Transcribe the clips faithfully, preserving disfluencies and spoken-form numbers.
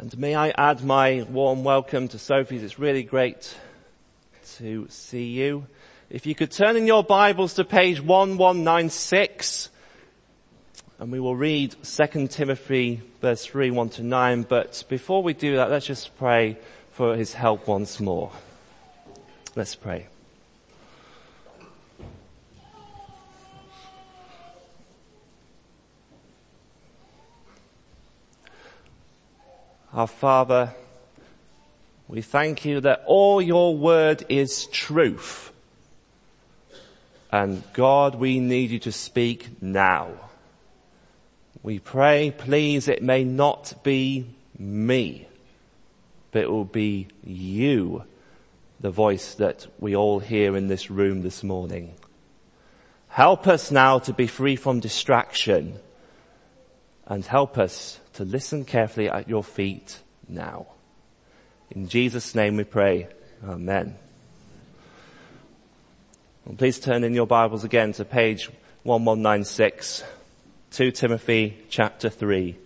And may I add my warm welcome to Sophie's. It's really great to see you. If you could turn in your Bibles to page one one nine six, and we will read Second Timothy verse three, one to nine. But before we do that, let's just pray for his help once more. Let's pray. Our Father, we thank you that all your word is truth. And God, we need you to speak now. We pray, please, it may not be me, but it will be you, the voice that we all hear in this room this morning. Help us now to be free from distraction, and help us to listen carefully at your feet now. In Jesus' name we pray. Amen. And please turn in your Bibles again to page one one nine six, Second Timothy chapter three.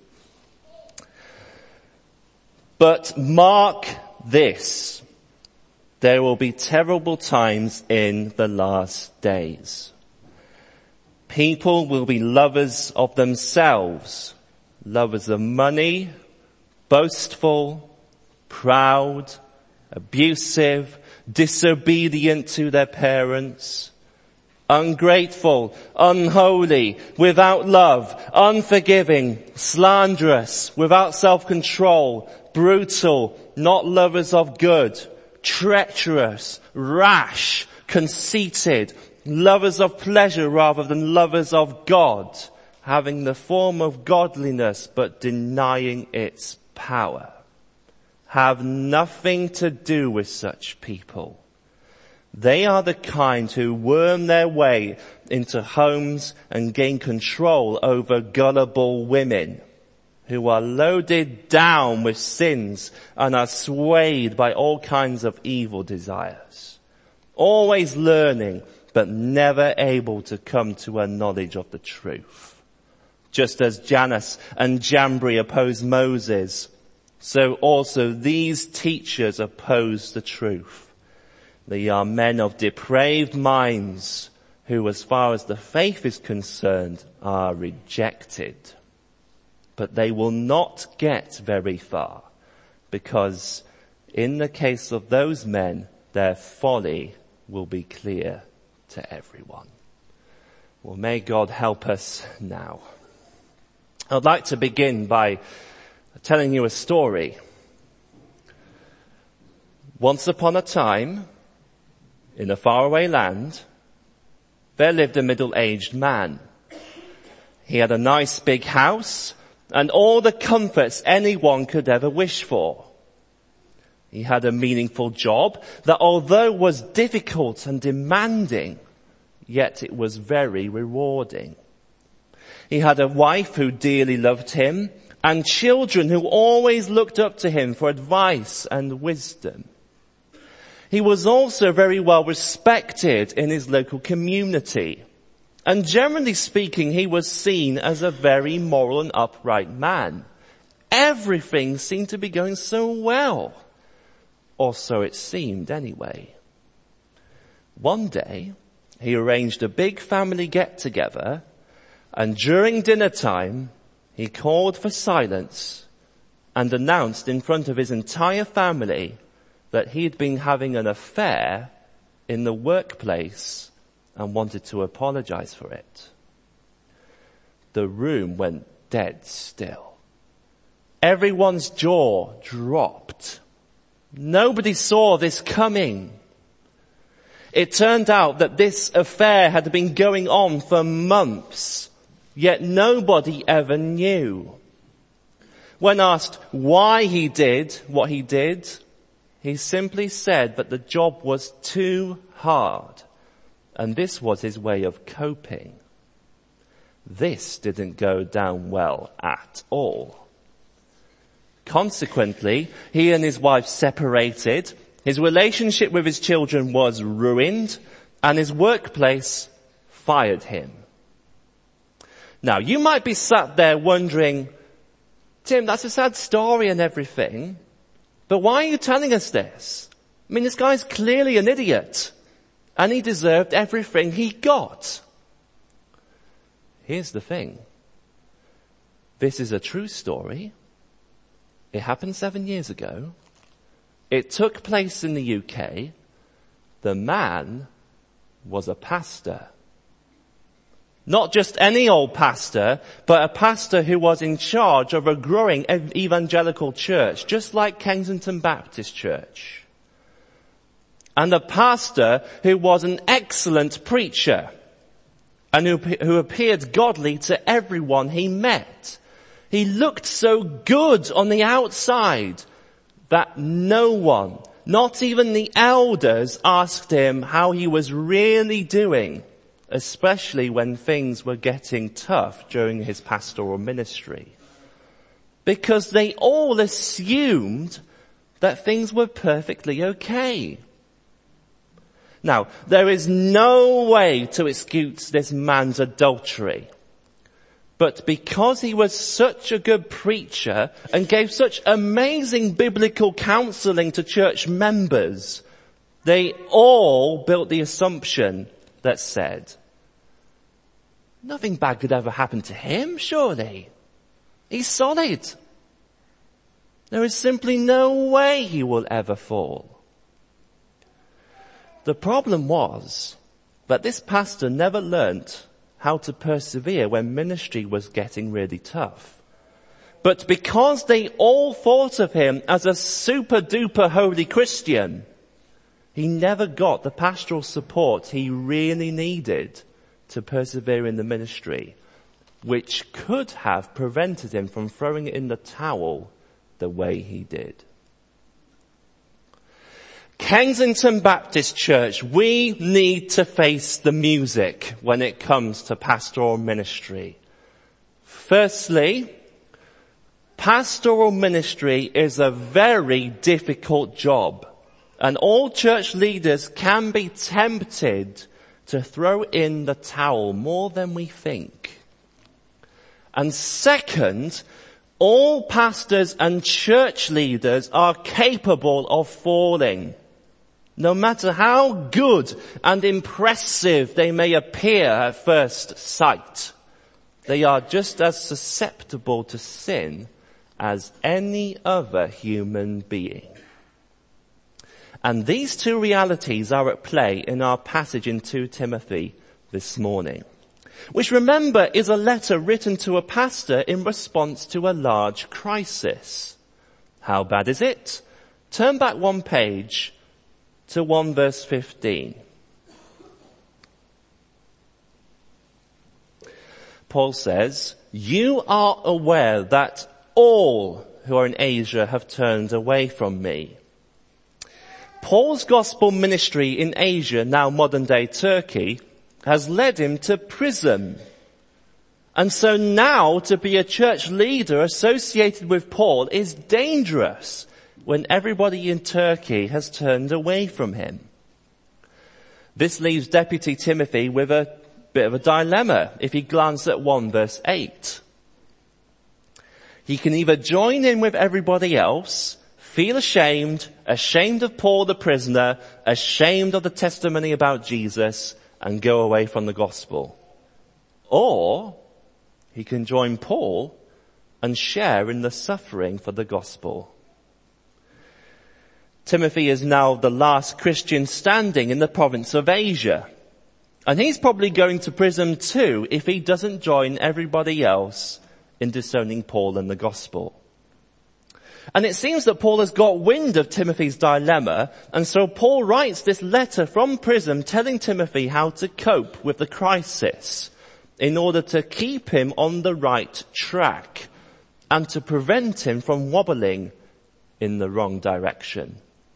But mark this, there will be terrible times in the last days. People will be lovers of themselves, lovers of money, boastful, proud, abusive, disobedient to their parents, ungrateful, unholy, without love, unforgiving, slanderous, without self-control, brutal, not lovers of good, treacherous, rash, conceited, lovers of pleasure rather than lovers of God, having the form of godliness but denying its power. Have nothing to do with such people. They are the kind who worm their way into homes and gain control over gullible women, who are loaded down with sins and are swayed by all kinds of evil desires, always learning but never able to come to a knowledge of the truth. Just as Jannes and Jambres opposed Moses, so also these teachers oppose the truth. They are men of depraved minds who, as far as the faith is concerned, are rejected. But they will not get very far, because in the case of those men, their folly will be clear to everyone. Well, may God help us now. I'd like to begin by telling you a story. Once upon a time, in a faraway land, there lived a middle-aged man. He had a nice big house and all the comforts anyone could ever wish for. He had a meaningful job that, although was difficult and demanding, yet it was very rewarding. He had a wife who dearly loved him and children who always looked up to him for advice and wisdom. He was also very well respected in his local community, and generally speaking, he was seen as a very moral and upright man. Everything seemed to be going so well. Or so it seemed anyway. One day, he arranged a big family get-together, and during dinner time, he called for silence and announced in front of his entire family that he'd been having an affair in the workplace and wanted to apologize for it. The room went dead still. Everyone's jaw dropped. Nobody saw this coming. It turned out that this affair had been going on for months, yet nobody ever knew. When asked why he did what he did, he simply said that the job was too hard, and this was his way of coping. This didn't go down well at all. Consequently, he and his wife separated, his relationship with his children was ruined, and his workplace fired him. Now, you might be sat there wondering, Tim, that's a sad story and everything, but why are you telling us this? I mean, this guy's clearly an idiot, and he deserved everything he got. Here's the thing. This is a true story. It happened seven years ago. It took place in the U K. The man was a pastor. Not just any old pastor, but a pastor who was in charge of a growing evangelical church, just like Kensington Baptist Church. And a pastor who was an excellent preacher and who, who appeared godly to everyone he met. He looked so good on the outside that no one, not even the elders, asked him how he was really doing, especially when things were getting tough during his pastoral ministry. Because they all assumed that things were perfectly okay. Now, there is no way to excuse this man's adultery. But because he was such a good preacher and gave such amazing biblical counseling to church members, they all built the assumption that said, nothing bad could ever happen to him, surely. He's solid. There is simply no way he will ever fall. The problem was that this pastor never learnt how to persevere when ministry was getting really tough. But because they all thought of him as a super duper holy Christian, he never got the pastoral support he really needed to persevere in the ministry, which could have prevented him from throwing it in the towel the way he did. Kensington Baptist Church, we need to face the music when it comes to pastoral ministry. Firstly, pastoral ministry is a very difficult job, and all church leaders can be tempted to throw in the towel more than we think. And second, all pastors and church leaders are capable of falling. No matter how good and impressive they may appear at first sight, they are just as susceptible to sin as any other human being. And these two realities are at play in our passage in Second Timothy this morning, which, remember, is a letter written to a pastor in response to a large crisis. How bad is it? Turn back one page to one verse fifteen. Paul says, "You are aware that all who are in Asia have turned away from me." Paul's gospel ministry in Asia, now modern day Turkey, has led him to prison. And so now to be a church leader associated with Paul is dangerous when everybody in Turkey has turned away from him. This leaves Deputy Timothy with a bit of a dilemma if he glances at one verse eight. He can either join in with everybody else, feel ashamed, ashamed of Paul the prisoner, ashamed of the testimony about Jesus, and go away from the gospel. Or he can join Paul and share in the suffering for the gospel. Timothy is now the last Christian standing in the province of Asia. And he's probably going to prison too if he doesn't join everybody else in disowning Paul and the gospel. And it seems that Paul has got wind of Timothy's dilemma, and so Paul writes this letter from prison telling Timothy how to cope with the crisis in order to keep him on the right track and to prevent him from wobbling in the wrong direction.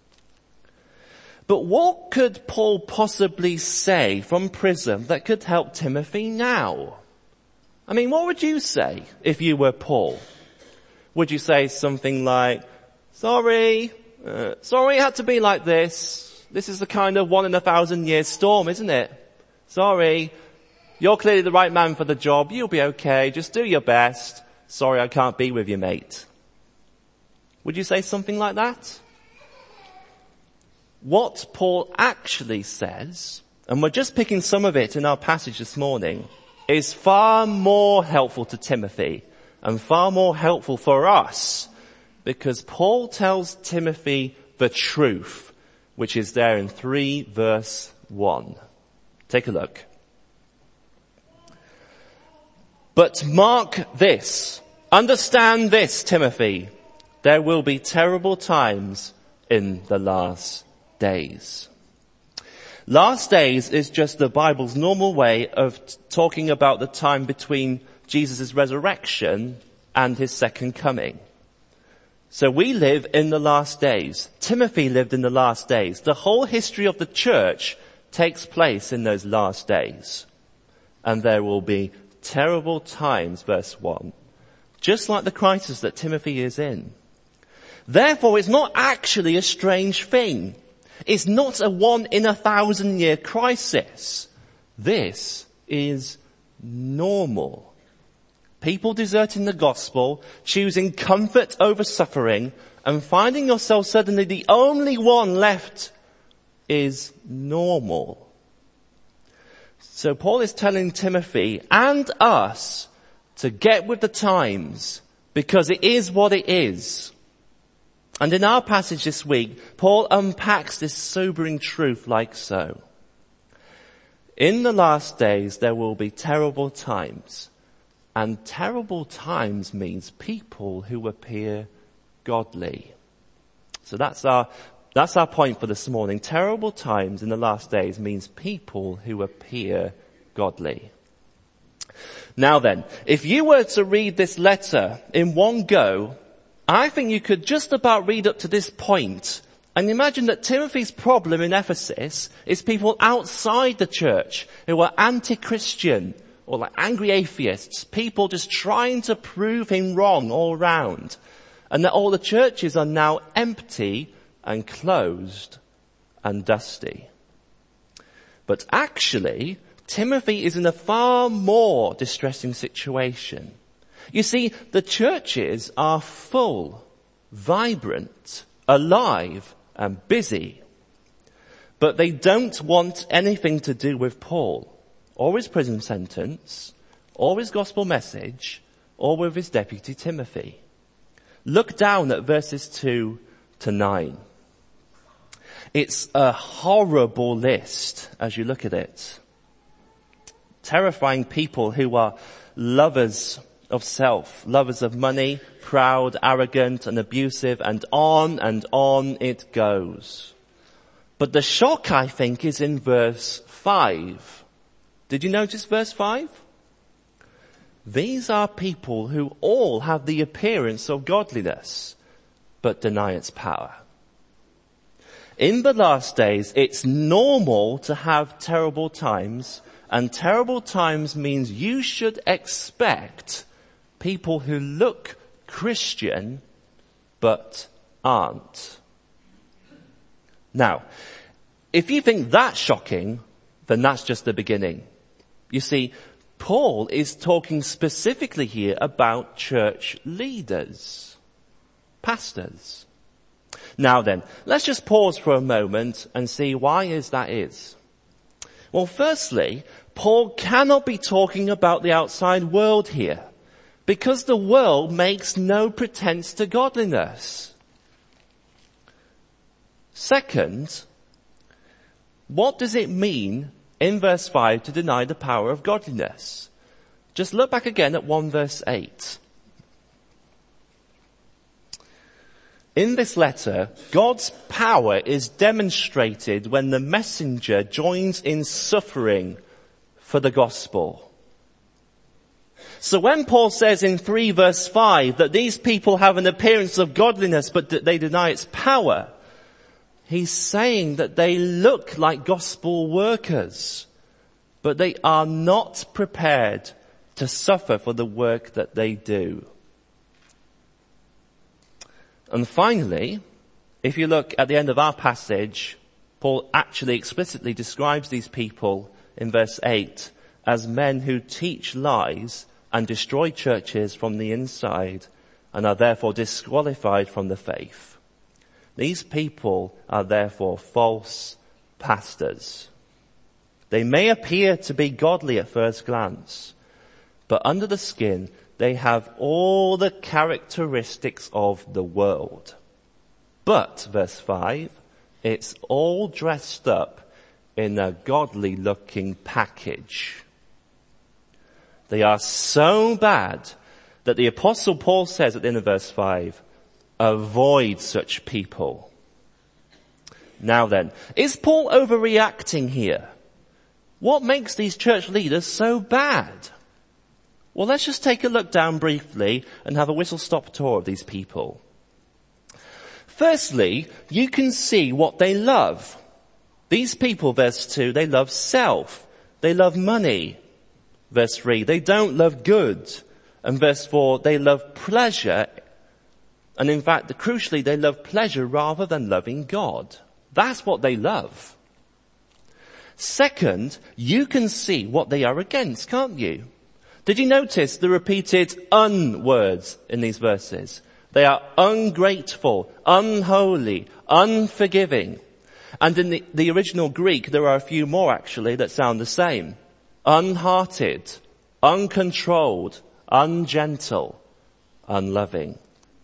But what could Paul possibly say from prison that could help Timothy now? I mean, what would you say if you were Paul? Would you say something like, sorry, uh, sorry it had to be like this. This is the kind of one in a thousand year storm, isn't it? Sorry, you're clearly the right man for the job. You'll be okay. Just do your best. sorry I can't be with you, mate. Would you say something like that? What Paul actually says, and we're just picking some of it in our passage this morning, is far more helpful to Timothy and far more helpful for us, because Paul tells Timothy the truth, which is there in three verse one. Take a look. But mark this, understand this, Timothy, there will be terrible times in the last days. Last days is just the Bible's normal way of t- talking about the time between Jesus' resurrection and his second coming. So we live in the last days. Timothy lived in the last days. The whole history of the church takes place in those last days. And there will be terrible times, verse one, just like the crisis that Timothy is in. Therefore, it's not actually a strange thing. It's not a one in a thousand year crisis. This is normal. People deserting the gospel, choosing comfort over suffering, and finding yourself suddenly the only one left is normal. So Paul is telling Timothy and us to get with the times, because it is what it is. And in our passage this week, Paul unpacks this sobering truth like so. In the last days, there will be terrible times. And terrible times means people who appear godly. So that's our, that's our point for this morning. Terrible times in the last days means people who appear godly. Now then, if you were to read this letter in one go, I think you could just about read up to this point and imagine that Timothy's problem in Ephesus is people outside the church who are anti-Christian or like angry atheists, people just trying to prove him wrong all round, and that all the churches are now empty and closed and dusty. But actually, Timothy is in a far more distressing situation. You see, the churches are full, vibrant, alive, and busy. But they don't want anything to do with Paul, or his prison sentence, or his gospel message, or with his deputy Timothy. Look down at verses two to nine. It's a horrible list as you look at it. Terrifying people who are lovers of self, lovers of money, proud, arrogant, and abusive, and on and on it goes. But the shock, I think, is in verse five. Did you notice verse five? These are people who all have the appearance of godliness, but deny its power. In the last days, it's normal to have terrible times, and terrible times means you should expect people who look Christian, but aren't. Now, if you think that's shocking, then that's just the beginning. You see, Paul is talking specifically here about church leaders, pastors. Now then, let's just pause for a moment and see why is that is. Well, firstly, Paul cannot be talking about the outside world here, because the world makes no pretense to godliness. Second, what does it mean in verse five to deny the power of godliness? Just look back again at one verse eight. In this letter, God's power is demonstrated when the messenger joins in suffering for the gospel. So when Paul says in three verse five that these people have an appearance of godliness but that they deny its power, he's saying that they look like gospel workers, but they are not prepared to suffer for the work that they do. And finally, if you look at the end of our passage, Paul actually explicitly describes these people in verse eight as men who teach lies and destroy churches from the inside and are therefore disqualified from the faith. These people are therefore false pastors. They may appear to be godly at first glance, but under the skin they have all the characteristics of the world. But, verse five, it's all dressed up in a godly looking package. They are so bad that the Apostle Paul says at the end of verse five, avoid such people. Now then, is Paul overreacting here? What makes these church leaders so bad? Well, let's just take a look down briefly and have a whistle-stop tour of these people. Firstly, you can see what they love. These people, verse two, they love self. They love money. Verse three, they don't love good. And verse four, they love pleasure. And in fact, crucially, they love pleasure rather than loving God. That's what they love. Second, you can see what they are against, can't you? Did you notice the repeated un words in these verses? They are ungrateful, unholy, unforgiving. And in the, the original Greek, there are a few more actually that sound the same. Unhearted, uncontrolled, ungentle, unloving.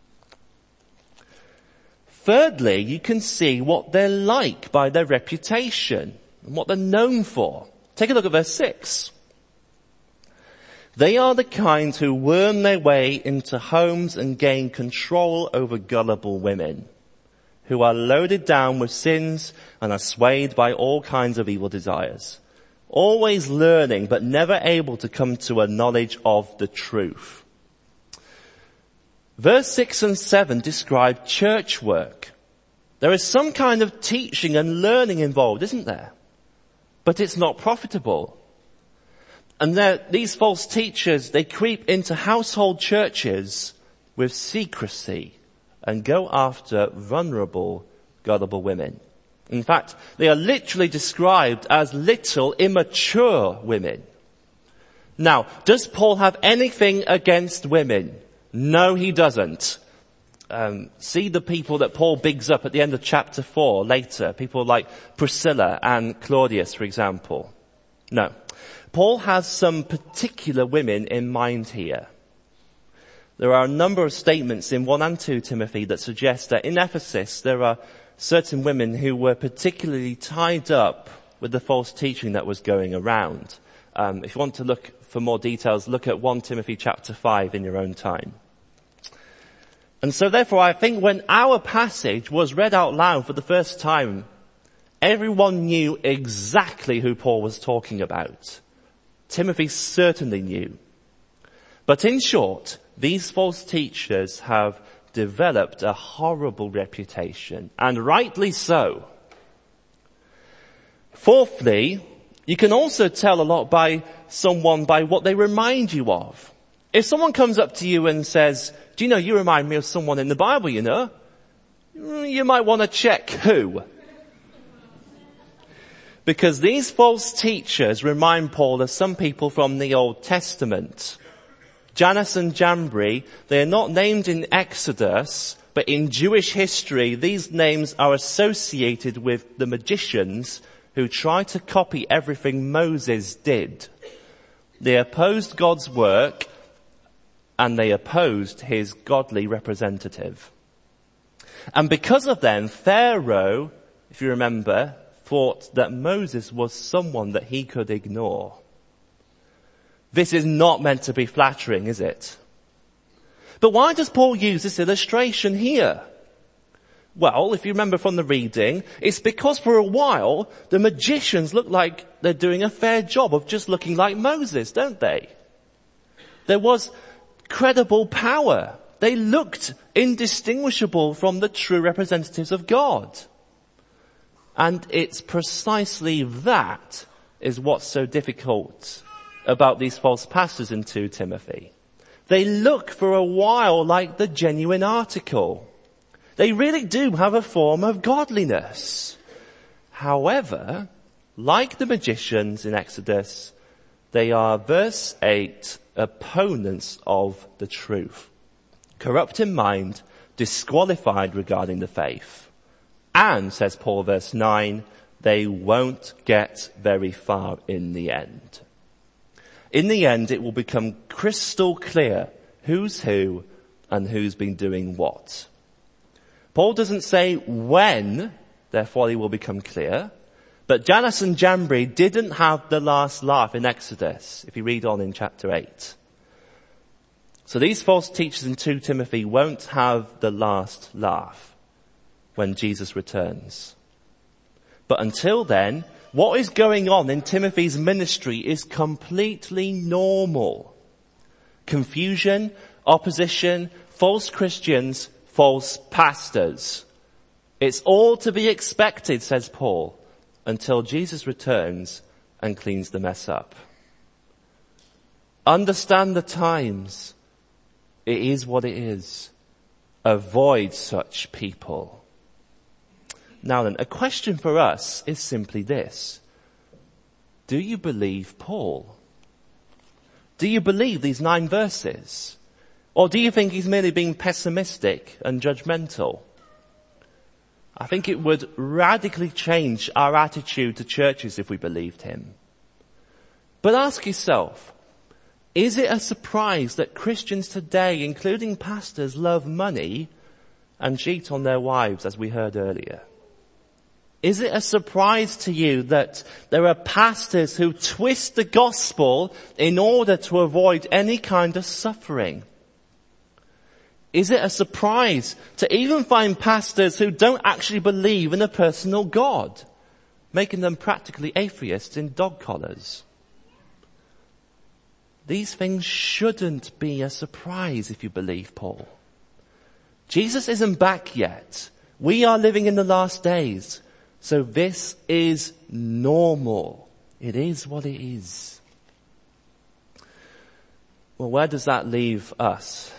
Thirdly, you can see what they're like by their reputation and what they're known for. Take a look at verse six. They are the kind who worm their way into homes and gain control over gullible women, who are loaded down with sins and are swayed by all kinds of evil desires, always learning but never able to come to a knowledge of the truth. Verse six and seven describe church work. There is some kind of teaching and learning involved, isn't there? But it's not profitable. And these false teachers, they creep into household churches with secrecy and go after vulnerable, gullible women. In fact, they are literally described as little immature women. Now, does Paul have anything against women? No, he doesn't. Um, see the people that Paul bigs up at the end of chapter four later, people like Priscilla and Claudius, for example. No. Paul has some particular women in mind here. There are a number of statements in one and two Timothy that suggest that in Ephesus there are certain women who were particularly tied up with the false teaching that was going around. Um, if you want to look for more details, look at First Timothy chapter five in your own time. And so therefore I think when our passage was read out loud for the first time, everyone knew exactly who Paul was talking about. Timothy certainly knew. But in short, these false teachers have developed a horrible reputation, and rightly so. Fourthly, you can also tell a lot by someone by what they remind you of. If someone comes up to you and says, do you know, you remind me of someone in the Bible, you know, you might want to check who. Because these false teachers remind Paul of some people from the Old Testament. Jannes and Jambres, they are not named in Exodus, but in Jewish history, these names are associated with the magicians who tried to copy everything Moses did. They opposed God's work, and they opposed his godly representative. And because of them, Pharaoh, if you remember, thought that Moses was someone that he could ignore. This is not meant to be flattering, is it? But why does Paul use this illustration here? Well, if you remember from the reading, it's because for a while the magicians look like they're doing a fair job of just looking like Moses, don't they? There was credible power. They looked indistinguishable from the true representatives of God. And it's precisely that is what's so difficult about these false pastors in Second Timothy. They look for a while like the genuine article. They really do have a form of godliness. However, like the magicians in Exodus, they are, verse eight, opponents of the truth, corrupt in mind, disqualified regarding the faith. And, says Paul, verse nine, they won't get very far in the end. In the end, it will become crystal clear who's who and who's been doing what. Paul doesn't say when their folly will become clear, but Jannes and Jambres didn't have the last laugh in Exodus, if you read on in chapter eight. So these false teachers in Second Timothy won't have the last laugh when Jesus returns. But until then, what is going on in Timothy's ministry is completely normal. Confusion, opposition, false Christians, false pastors. It's all to be expected, says Paul, until Jesus returns and cleans the mess up. Understand the times. It is what it is. Avoid such people. Now then, a question for us is simply this. Do you believe Paul? Do you believe these nine verses? Or do you think he's merely being pessimistic and judgmental? I think it would radically change our attitude to churches if we believed him. But ask yourself, is it a surprise that Christians today, including pastors, love money and cheat on their wives, as we heard earlier? Is it a surprise to you that there are pastors who twist the gospel in order to avoid any kind of suffering? Is it a surprise to even find pastors who don't actually believe in a personal God, making them practically atheists in dog collars? These things shouldn't be a surprise if you believe Paul. Jesus isn't back yet. We are living in the last days. So this is normal. It is what it is. Well, where does that leave us?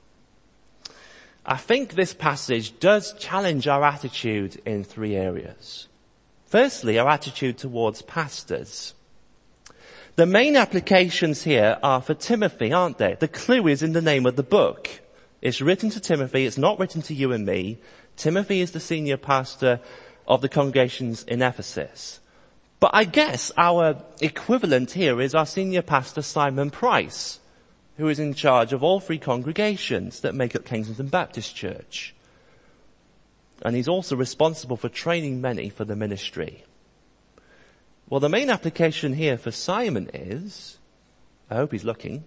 I think this passage does challenge our attitude in three areas. Firstly, our attitude towards pastors. The main applications here are for Timothy, aren't they? The clue is in the name of the book. It's written to Timothy. It's not written to you and me. Timothy is the senior pastor of the congregations in Ephesus. But I guess our equivalent here is our senior pastor Simon Price, who is in charge of all three congregations that make up Kensington Baptist Church. And he's also responsible for training many for the ministry. Well, the main application here for Simon is, I hope he's looking,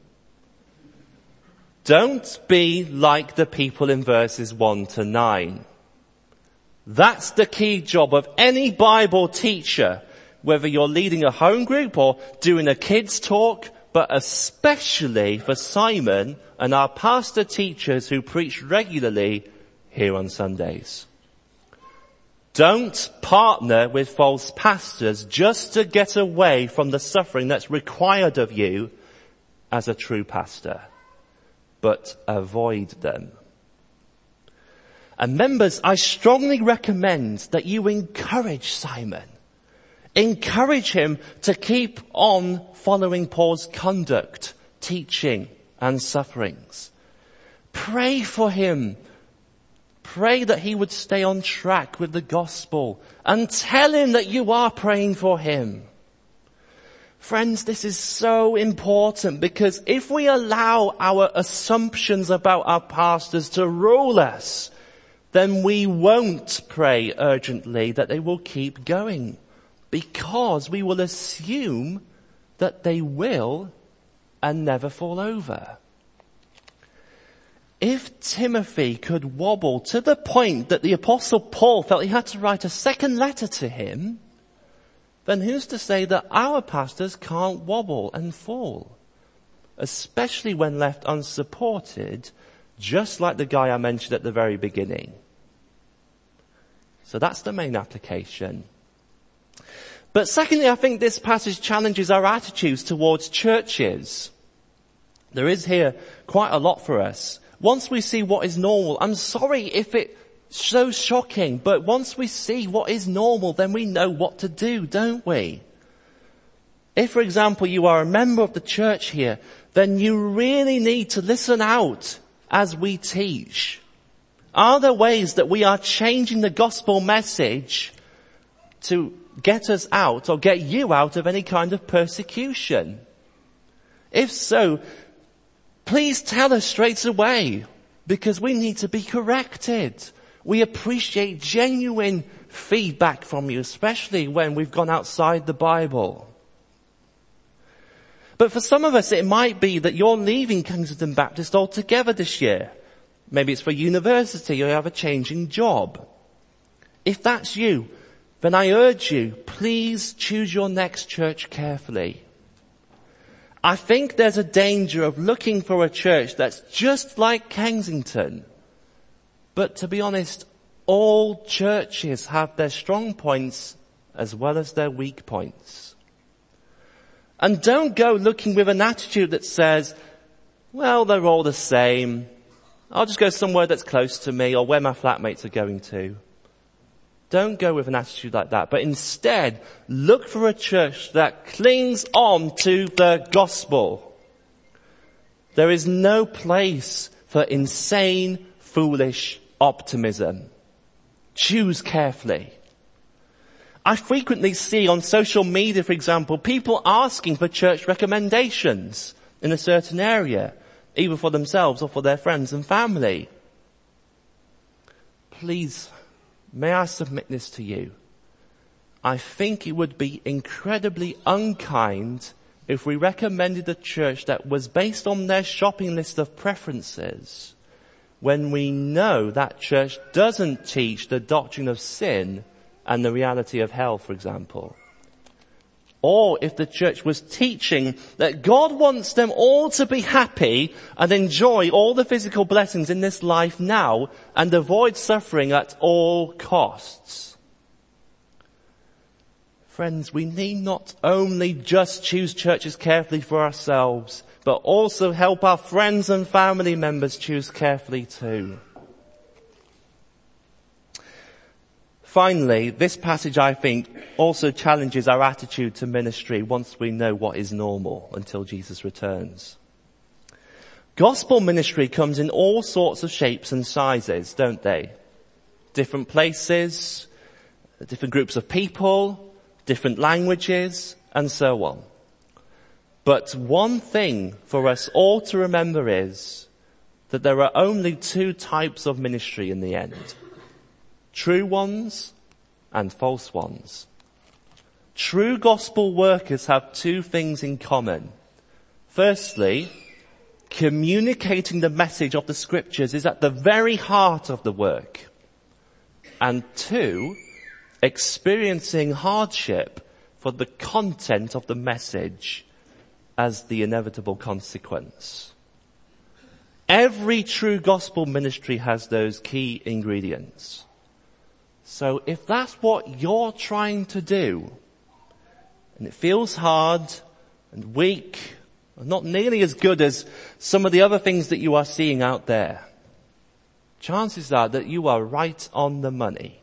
don't be like the people in verses one to nine. That's the key job of any Bible teacher, whether you're leading a home group or doing a kids talk, but especially for Simon and our pastor teachers who preach regularly here on Sundays. Don't partner with false pastors just to get away from the suffering that's required of you as a true pastor, but avoid them. And members, I strongly recommend that you encourage Simon. Encourage him to keep on following Paul's conduct, teaching, and sufferings. Pray for him. Pray that he would stay on track with the gospel and tell him that you are praying for him. Friends, this is so important because if we allow our assumptions about our pastors to rule us, then we won't pray urgently that they will keep going, because we will assume that they will and never fall over. If Timothy could wobble to the point that the Apostle Paul felt he had to write a second letter to him, then who's to say that our pastors can't wobble and fall, especially when left unsupported, just like the guy I mentioned at the very beginning. So that's the main application. But secondly, I think this passage challenges our attitudes towards churches. There is here quite a lot for us. Once we see what is normal, I'm sorry if it's so shocking, but once we see what is normal, then we know what to do, don't we? If, for example, you are a member of the church here, then you really need to listen out as we teach. Are there ways that we are changing the gospel message to get us out or get you out of any kind of persecution? If so, please tell us straight away, because we need to be corrected. We appreciate genuine feedback from you, especially when we've gone outside the Bible. But for some of us, it might be that you're leaving Kensington Baptist altogether this year. Maybe it's for university or you have a changing job. If that's you, then I urge you, please choose your next church carefully. I think there's a danger of looking for a church that's just like Kensington. But to be honest, all churches have their strong points as well as their weak points. And don't go looking with an attitude that says, well, they're all the same. I'll just go somewhere that's close to me or where my flatmates are going to. Don't go with an attitude like that, but instead look for a church that clings on to the gospel. There is no place for insane, foolish optimism. Choose carefully. I frequently see on social media, for example, people asking for church recommendations in a certain area, either for themselves or for their friends and family. Please, may I submit this to you? I think it would be incredibly unkind if we recommended a church that was based on their shopping list of preferences when we know that church doesn't teach the doctrine of sin and the reality of hell, for example. Or if the church was teaching that God wants them all to be happy and enjoy all the physical blessings in this life now and avoid suffering at all costs. Friends, we need not only just choose churches carefully for ourselves, but also help our friends and family members choose carefully too. Finally, this passage, I think, also challenges our attitude to ministry once we know what is normal until Jesus returns. Gospel ministry comes in all sorts of shapes and sizes, don't they? Different places, different groups of people, different languages, and so on. But one thing for us all to remember is that there are only two types of ministry in the end. True ones and false ones. True gospel workers have two things in common. Firstly, communicating the message of the scriptures is at the very heart of the work. And two, experiencing hardship for the content of the message as the inevitable consequence. Every true gospel ministry has those key ingredients. So if that's what you're trying to do, and it feels hard and weak, and not nearly as good as some of the other things that you are seeing out there, chances are that you are right on the money.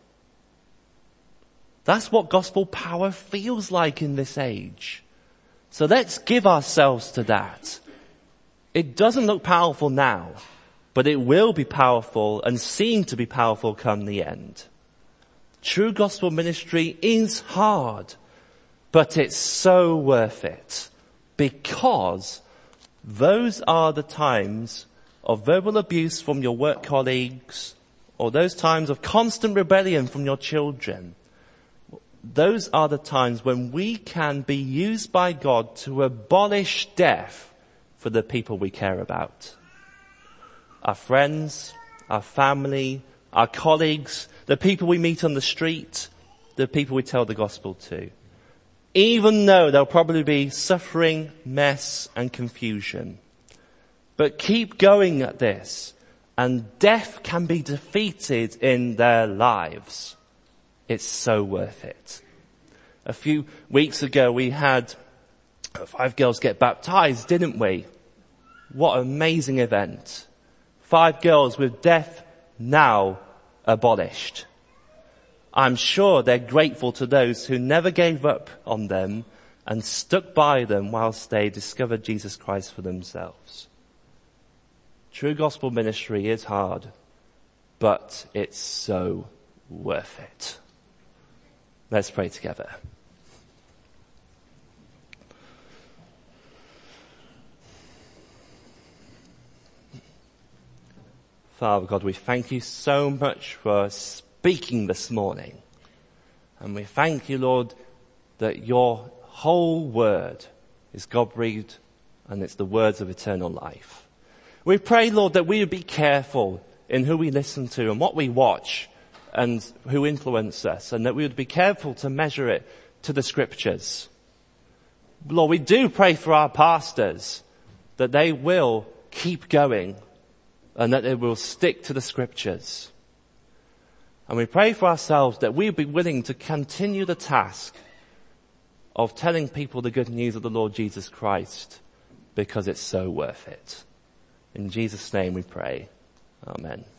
That's what gospel power feels like in this age. So let's give ourselves to that. It doesn't look powerful now, but it will be powerful and seem to be powerful come the end. True gospel ministry is hard, but it's so worth it, because those are the times of verbal abuse from your work colleagues, or those times of constant rebellion from your children. Those are the times when we can be used by God to abolish death for the people we care about. Our friends, our family, our colleagues, the people we meet on the street, the people we tell the gospel to. Even though there'll probably be suffering, mess, and confusion. But keep going at this, and death can be defeated in their lives. It's so worth it. A few weeks ago we had five girls get baptized, didn't we? What an amazing event. Five girls with death now abolished. I'm sure they're grateful to those who never gave up on them and stuck by them whilst they discovered Jesus Christ for themselves. True gospel ministry is hard, but it's so worth it. Let's pray together. Father God, we thank you so much for speaking this morning. And we thank you, Lord, that your whole word is God-breathed and it's the words of eternal life. We pray, Lord, that we would be careful in who we listen to and what we watch and who influence us, and that we would be careful to measure it to the scriptures. Lord, we do pray for our pastors that they will keep going and that they will stick to the scriptures. And we pray for ourselves that we would be willing to continue the task of telling people the good news of the Lord Jesus Christ because it's so worth it. In Jesus' name we pray. Amen.